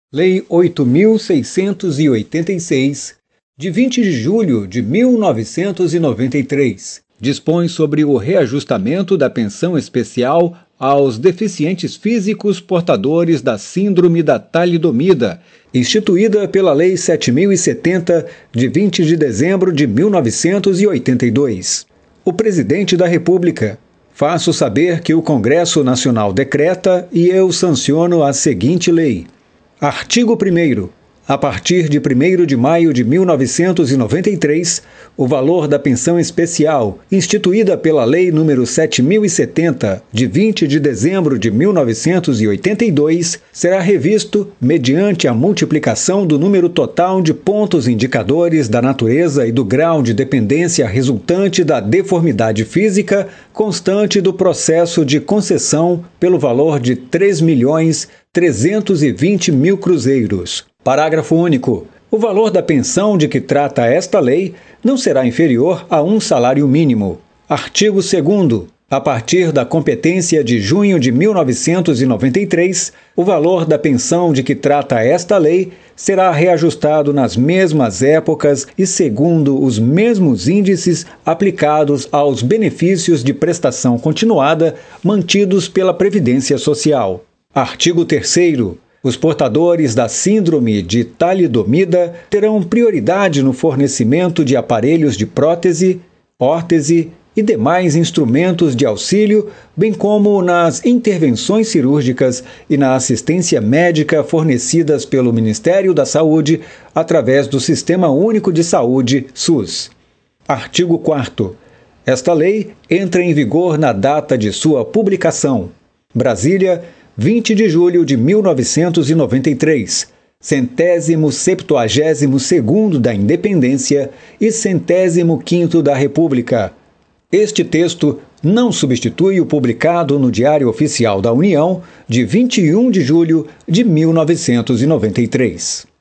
Lei 8.686, de 20 de julho de 1993, dispõe sobre o reajustamento da pensão especial aos deficientes físicos portadores da Síndrome da Talidomida, instituída pela Lei 7.070, de 20 de dezembro de 1982. O Presidente da República: faço saber que o Congresso Nacional decreta e eu sanciono a seguinte lei. Artigo 1º. A partir de 1º de maio de 1993, o valor da pensão especial, instituída pela Lei nº 7.070, de 20 de dezembro de 1982, será revisto mediante a multiplicação do número total de pontos indicadores da natureza e do grau de dependência resultante da deformidade física constante do processo de concessão pelo valor de 3.320.000 cruzeiros. Parágrafo único. O valor da pensão de que trata esta lei não será inferior a um salário mínimo. Artigo 2º. A partir da competência de junho de 1993, o valor da pensão de que trata esta lei será reajustado nas mesmas épocas e segundo os mesmos índices aplicados aos benefícios de prestação continuada mantidos pela Previdência Social. Artigo 3º. Os portadores da Síndrome de Talidomida terão prioridade no fornecimento de aparelhos de prótese, órtese e demais instrumentos de auxílio, bem como nas intervenções cirúrgicas e na assistência médica fornecidas pelo Ministério da Saúde através do Sistema Único de Saúde, SUS. Artigo 4º. Esta lei entra em vigor na data de sua publicação. Brasília, 20 de julho de 1993, 172º da Independência e 105º da República. Este texto não substitui o publicado no Diário Oficial da União, de 21 de julho de 1993.